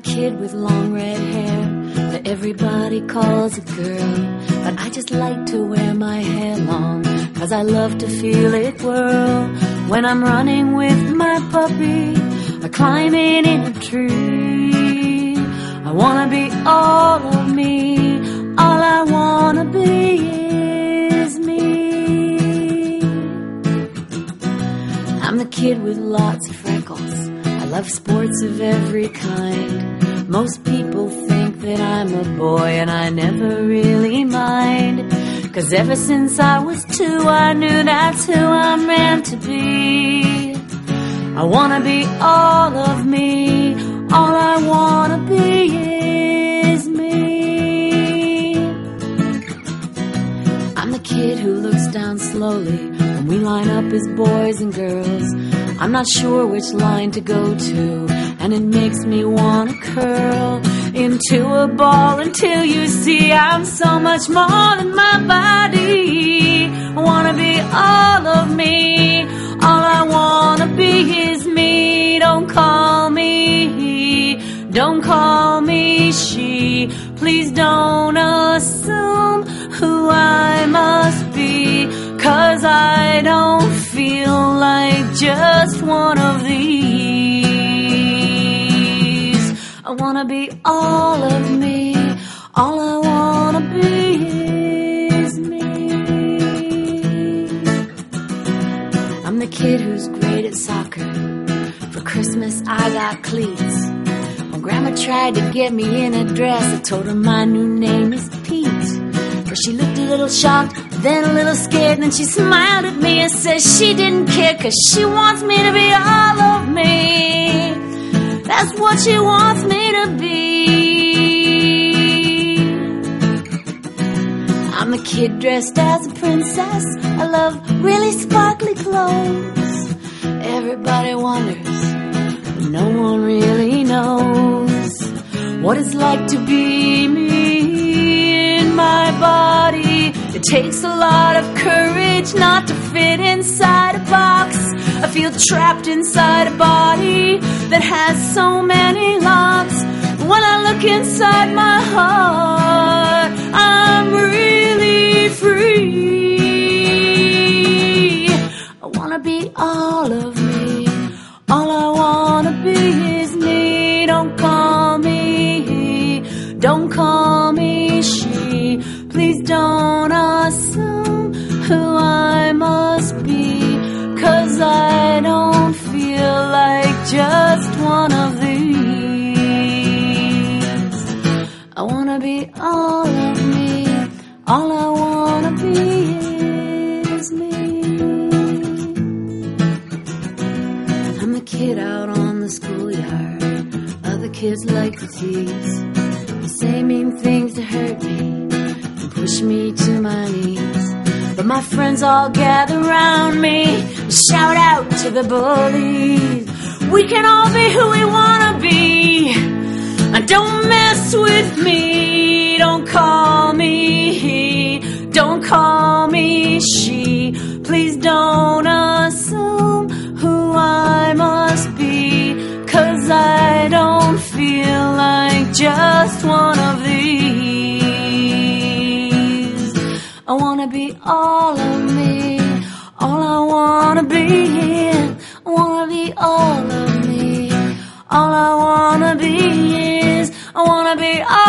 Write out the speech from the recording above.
kid with long red hair that everybody calls a girl, but I just like to wear my hair long, 'cause I love to feel it whirl when I'm running with my puppy or climbing in a tree. I wanna be all of me, all I wanna be is me. I'm the kid with lots of freckles, I love sports of every kind. Most people think that I'm a boy and I never really mind, 'cause ever since I was 2 I knew that's who I'm meant to be. I wanna be all of me, all I wanna be is me. I'm the kid who looks down slowly when we line up as boys and girls. I'm not sure which line to go to, and it makes me wanna curl into a ball until you see I'm so much more than my body. I wanna be all of me, all I wanna be is me. Don't call me he, don't call me she. Please don't assume who I must be, 'cause I don't feel like just one of these. I wanna be all of me, all I wanna be is me. I'm the kid who's great at soccer. For Christmas I got cleats. When Grandma tried to get me in a dress, I told her my new name is Pete. First she looked a little shocked, then a little scared, then she smiled at me and said she didn't care, 'cause she wants me to be all of me. That's what she wants me to be. I'm a kid dressed as a princess. I love really sparkly clothes. Everybody wonders, but no one really knows what it's like to be me in my body. It takes a lot of courage not to fit inside a box. I feel trapped inside a body that has so many locks. When I look inside my heart, I'm really free. I wanna be all of me, all I wanna be is me. Don't call me he, don't call me she. Please don't assume who I must be, 'cause I don't feel like just one of these. I wanna be all of me, all I wanna be is me. I'm the kid out on the schoolyard, other kids like to tease. They say mean things to hurt me, push me to my knees. But my friends all gather round me and shout out to the bullies, we can all be who we wanna be, and don't mess with me. Don't call me he, don't call me she. Please don't assume who I must be, 'cause I don't feel like just one of these. I wanna be all of me, all I wanna be is. I wanna be all of me, all I wanna be is. I wanna be all